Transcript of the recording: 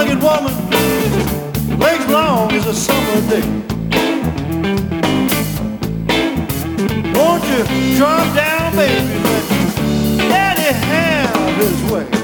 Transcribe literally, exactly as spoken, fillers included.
rugged woman, legs long as a summer day. Won't you drop down, baby, let daddy have his way?